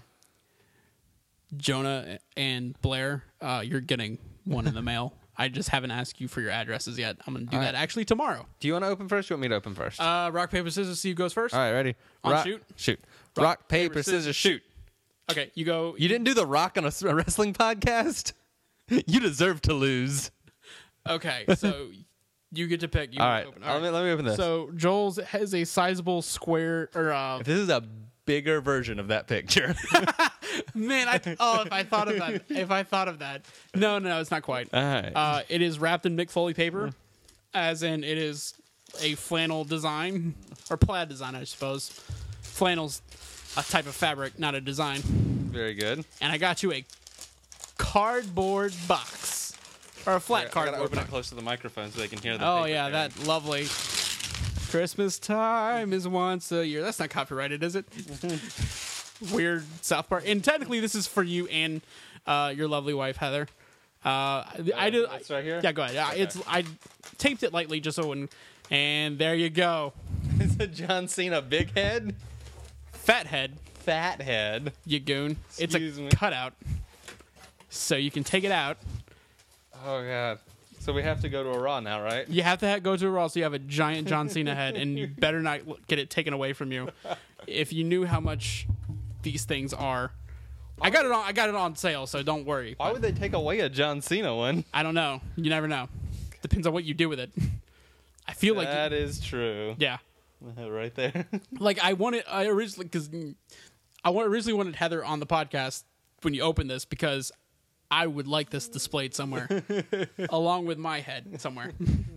Jonah and Blair, uh, you're getting one in the mail. I just haven't asked you for your addresses yet. I'm going to do All that right. actually tomorrow. Do you want to open first? Or you want me to open first? Uh, rock, paper, scissors, see who goes first. All right, ready? On Rock, shoot? Shoot. Rock, Rock, paper, paper, scissors, shoot. Okay, you go. You didn't do the rock on a s- a wrestling podcast? You deserve to lose. Okay, so you get to pick. You All wanna right. open. Let me, let me open this. So Joel's has a sizable square, or uh, this is a bigger version of that picture. man, I oh, if I thought of that, if I thought of that, no, no, no, it's not quite. All right. Uh, it is wrapped in Mick Foley paper, as in it is a flannel design or plaid design, I suppose. Flannel's a type of fabric, not a design. Very good. And I got you a cardboard box or a flat I gotta cardboard open box. it close to the microphone so they can hear the Oh paper yeah, tearing. that lovely. Christmas time is once a year. That's not copyrighted, is it? Weird South Park. And technically, this is for you and uh, your lovely wife, Heather. Uh, I did. That's right here? Yeah, go ahead. Yeah, Okay. It's I taped it lightly just so when, and there you go. It's a John Cena big head, Fat head, fat head. you goon. Excuse it's a me. cutout, so you can take it out. Oh god. So we have to go to a Raw now, right? You have to ha- go to a Raw, so you have a giant John Cena head, and you better not l- get it taken away from you. If you knew how much these things are, I got it on. I got it on sale, so don't worry. Why would they take away a John Cena one? I don't know. You never know. Depends on what you do with it. I feel like That is true. yeah, Right there. like I wanted. I originally because I wa- originally wanted Heather on the podcast when you open this because I would like this displayed somewhere along with my head somewhere.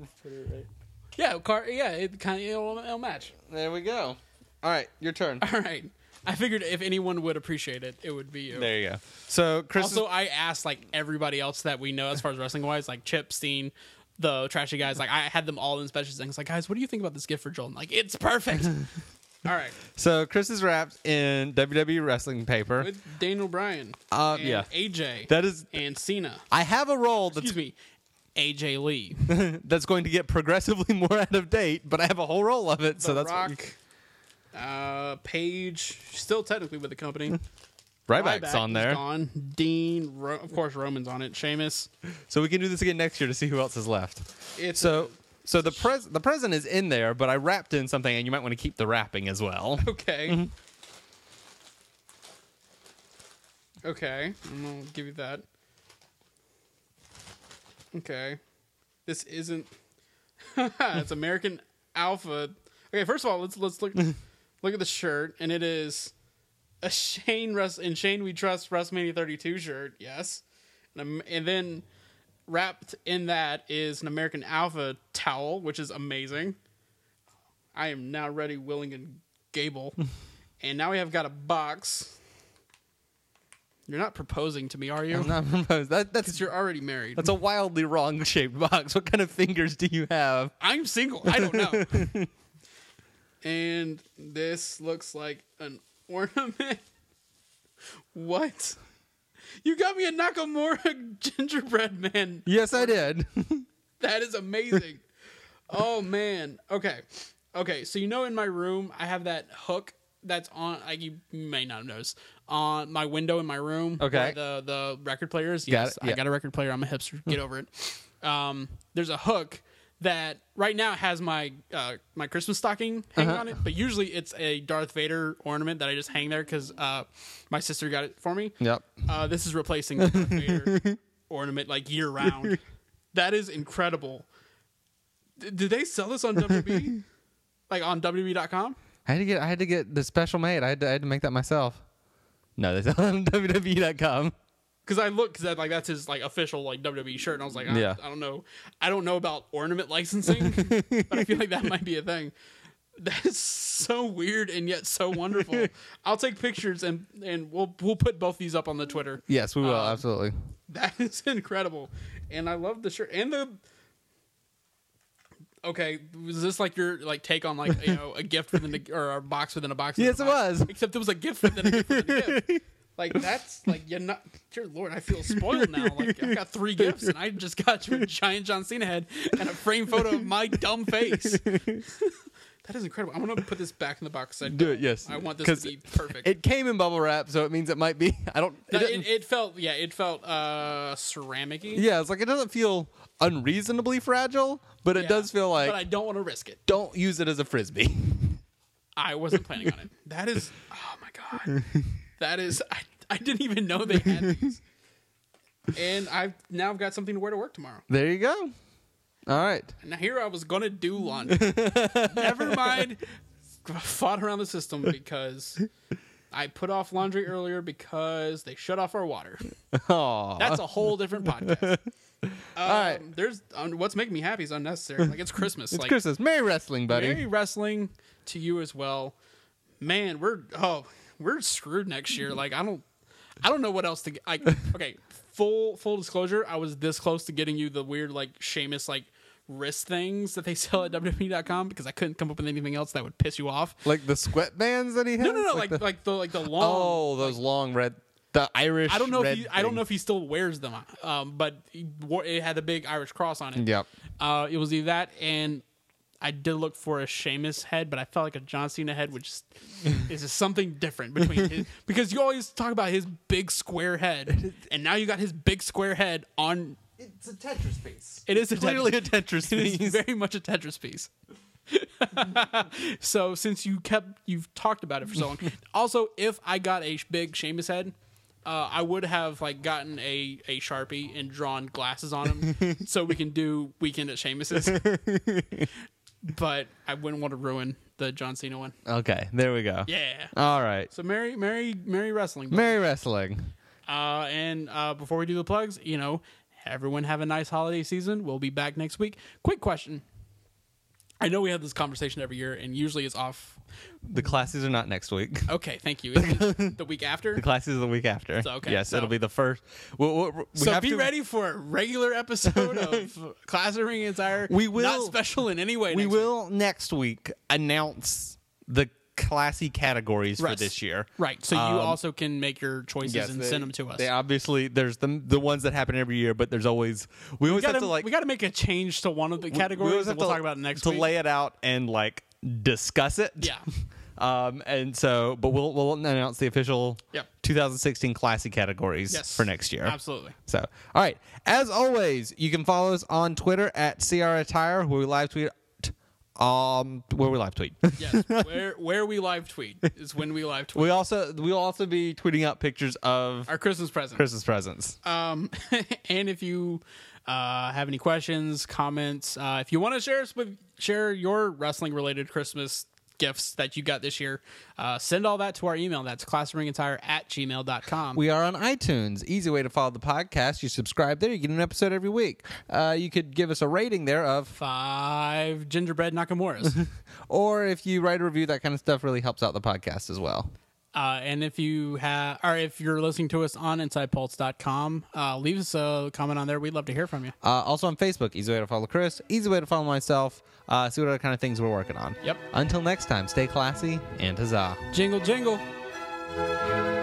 Yeah, car. Yeah, it kind of it'll, it'll match. There we go. All right, your turn. All right. I figured if anyone would appreciate it, it would be you. There you go. So Chris Also, I asked like everybody else that we know as far as wrestling wise, like Chip, Steen, the trashy guys. Like I had them all in special things. Like, guys, what do you think about this gift for Joel? I'm like, it's perfect. All right, So Chris is wrapped in W W E wrestling paper. with Daniel Bryan, Uh, and yeah. A J, That is. and Cena. I have a roll that's Excuse me, A J Lee, that's going to get progressively more out of date, but I have a whole roll of it, so The that's Rock, what you- uh, Paige, still technically with the company. Ryback's Ryback on is there. Gone. Dean, Ro- of course, Roman's on it. Sheamus. So we can do this again next year to see who else is left. It's So so the pres the present is in there, but I wrapped in something, and you might want to keep the wrapping as well. okay. Mm-hmm. Okay, I'm gonna give you that. Okay, this isn't. It's American Alpha. Okay, first of all, let's let's look look at the shirt, and it is a Shane Rus in Shane We Trust WrestleMania thirty-two shirt. Yes, and, um, and then wrapped in that is an American Alpha towel, which is amazing. I am now ready, willing, and Gable, and now we have got a box. You're not proposing to me, are you? I'm not proposed. That, that's Because you're already married. that's a wildly wrong shaped box. What kind of fingers do you have? I'm single. I don't know. And this looks like an ornament. What? You got me a Nakamura gingerbread man. Yes, I did. That is amazing. Oh man. Okay. Okay. So you know, in my room, I have that hook that's on. Like you may not have noticed on my window in my room. Okay. where The the record players. Got Yes, it, I yeah. got a record player. I'm a hipster. Get over it. Um, there's a hook that right now has my uh, my Christmas stocking hanging Uh-huh. on it, but usually it's a Darth Vader ornament that I just hang there because uh, my sister got it for me. Yep. Uh, this is replacing the Darth Vader ornament like year round. That is incredible. D- did they sell this on W W E? Like on W W E dot com? I had to get I had to get the special made. I had to, I had to make that myself. No, they sell it on W W E dot com. Because I looked, because like that's his like official like W W E shirt, and I was like, I, Yeah. I don't know, I don't know about ornament licensing, but I feel like that might be a thing. That is so weird and yet so wonderful. I'll take pictures and and we'll we'll put both these up on the Twitter. Yes, we will Um, absolutely. That is incredible, and I love the shirt and the. Okay, was this like your like take on like you know a gift within a, or a box within a box? within Yes, a it box? was. Except it was a gift within a gift within a gift. Like that's like you're not. Dear Lord, I feel spoiled now. Like I've got three gifts, and I just got you a giant John Cena head and a framed photo of my dumb face. That is incredible. I'm gonna put this back in the box. I Do it, yes. I want this 'Cause to be perfect. It came in bubble wrap, so it means it might be. I don't. It Uh, doesn't- it, it felt yeah, it felt uh ceramic-y. yeah, it's like it doesn't feel unreasonably fragile, but it Yeah, does feel like But I don't want to risk it. don't use it as a frisbee. I wasn't planning on it. That is, oh my god, that is. I, I didn't even know they had these, and I've now I've got something to wear to work tomorrow. There you go. All right. Now here I was gonna do laundry. Never mind. Fought around the system because I put off laundry earlier because they shut off our water. Aw. That's a whole different podcast. Um, right. There's um, what's making me happy is unnecessary. Like it's Christmas. It's like, Christmas. Merry wrestling, buddy. Merry wrestling to you as well. Man, we're oh we're screwed next year. Like I don't I don't know what else to get. Like okay, full full disclosure, I was this close to getting you the weird like Sheamus like wrist things that they sell at W W E dot com because I couldn't come up with anything else that would piss you off. Like the sweat bands that he has? No, no, no, like the, like the like the long. oh, those long red, the Irish. I don't know if red he, I don't thing. know if he still wears them, um, but he wore, it had a big Irish cross on it. Yep. Uh, it was either that, and I did look for a Sheamus head, but I felt like a John Cena head, which is, is just something different between his, because you always talk about his big square head, and now you got his big square head on. It's a Tetris piece. It is a Clearly Tetris, a Tetris it is piece. very much a Tetris piece. So since you kept you've talked about it for so long, also if I got a sh- big Sheamus head, uh, I would have like gotten a, a Sharpie and drawn glasses on him so we can do Weekend at Sheamus's. But I wouldn't want to ruin the John Cena one. Okay, there we go. Yeah. All right. So merry merry merry wrestling. Merry wrestling. Uh, and uh, before we do the plugs, you know, everyone have a nice holiday season. We'll be back next week. Quick question. I know we have this conversation every year, and usually it's off. The classes are not next week. Okay, thank you. Is it the week after? The classes are the week after. So, okay, Yes, so- it'll be the first. We'll, we'll, we So have be to, ready for a regular episode of Class of Ring Entire. We will- Not special in any way. We next will next week announce the classy categories for Right. this year. week. Right. So you Um, also can make your choices Yes, and they- send them to us. They obviously there's the the ones that happen every year, but there's always we always we gotta, have to like we got to make a change to one of the we- we categories always that have we'll to- talk about next to week. lay it out and like discuss it. Yeah. Um, and so, but we'll we'll announce the official Yep. twenty sixteen classy categories Yes. for next year. Absolutely. So, all right. As always, you can follow us on Twitter at C R Attire, where we live tweet. Um, where we live tweet. Yes. where where we live tweet is when we live tweet we also we'll also be tweeting out pictures of our Christmas present. Christmas presents. Um, and if you uh, have any questions, comments, uh, if you want to share us with share your wrestling related Christmas gifts that you got this year, uh, send all that to our email. That's classringentire at gmail dot com. We are on iTunes. Easy way to follow the podcast. You subscribe there. You get an episode every week. Uh, you could give us a rating there of, Five gingerbread Nakamura's. or if you write a review, that kind of stuff really helps out the podcast as well. Uh, and if you have, or if you're listening to us on inside pulse dot com, uh, leave us a comment on there. We'd love to hear from you. Uh, also on Facebook, easy way to follow Chris, easy way to follow myself, uh, see what other kind of things we're working on. Yep. Until next time, stay classy and huzzah. Jingle, jingle.